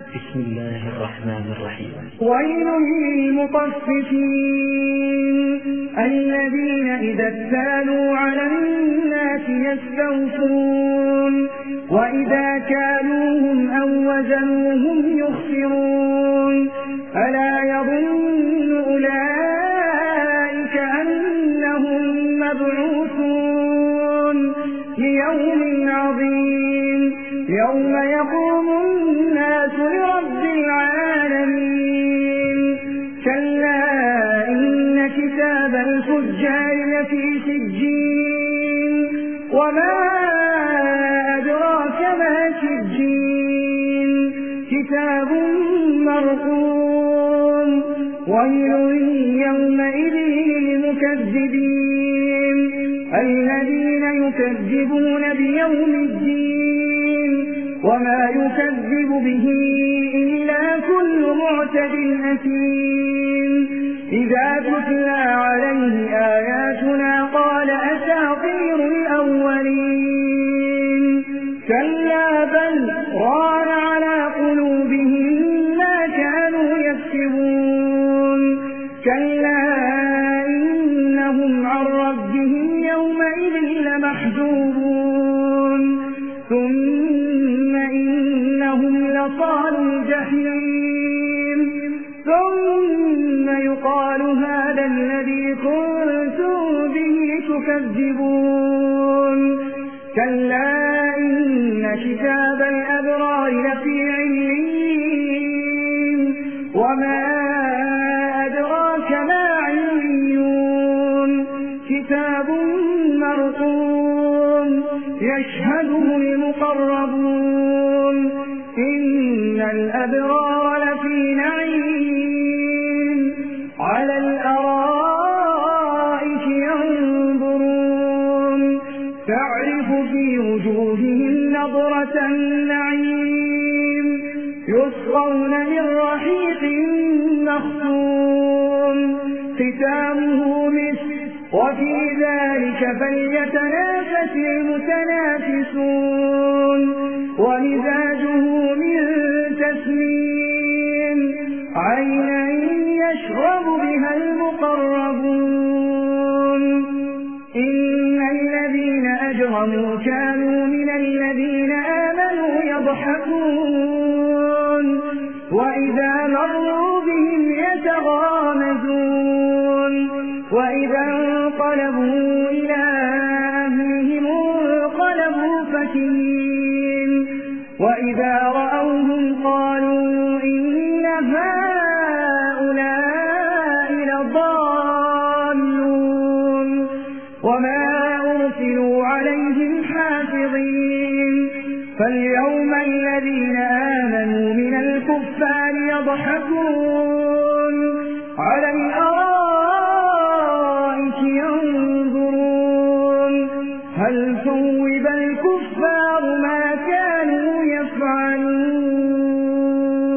بسم الله الرحمن الرحيم. ويل للمطففين الذين إذا اكتالوا على الناس يستوفون وإذا كالوهم أو وزنوهم يخسرون ألا يظن أولئك أنهم مبعوثون ليوم عظيم يوم يقوم الناس لرب العالمين كلا إن كتاب الفجار لفي سجين وما أدراك ما سجين كتاب مرقوم ويل يومئذ للمكذبين الذين يكذبون بيوم الدين وما يكذب به إلا كل معتد أثيم إذا تتلى عليه آياتنا قال أساطير الأولين كلا بل ران على قلوبهم ما كانوا يكسبون كلا إنهم عن ربهم يومئذ لمحجوبون ثم إنهم لصالوا الجحيم ثم يقال هذا الذي كنتم به تكذبون كلا إن كتاب الأبرار لفي عليين وما أدراك ما عليون كتاب مرقوم يشهده المقربون إن الأبرار لفي نعيم على الأرائك ينظرون تعرف في وجوههم نظرة النعيم يسقون من رحيق مختوم ختامه مسك وفي ذلك فليتنافس المتنافسون ومزاجه من تسنيم عينا يشرب بها المقربون إن الذين أجرموا كانوا من الذين آمنوا يضحكون وإذا مروا بهم يتغامزون وإذا انقلبوا إلى أهلهم انقلبوا فكهين وإذا رأوهم قالوا إن هؤلاء لضالون وما أرسلوا عليهم حافظين فاليوم الذين آمنوا من الكفار يضحكون على الأرائك ينظرون هل ثوب الكفار ما كان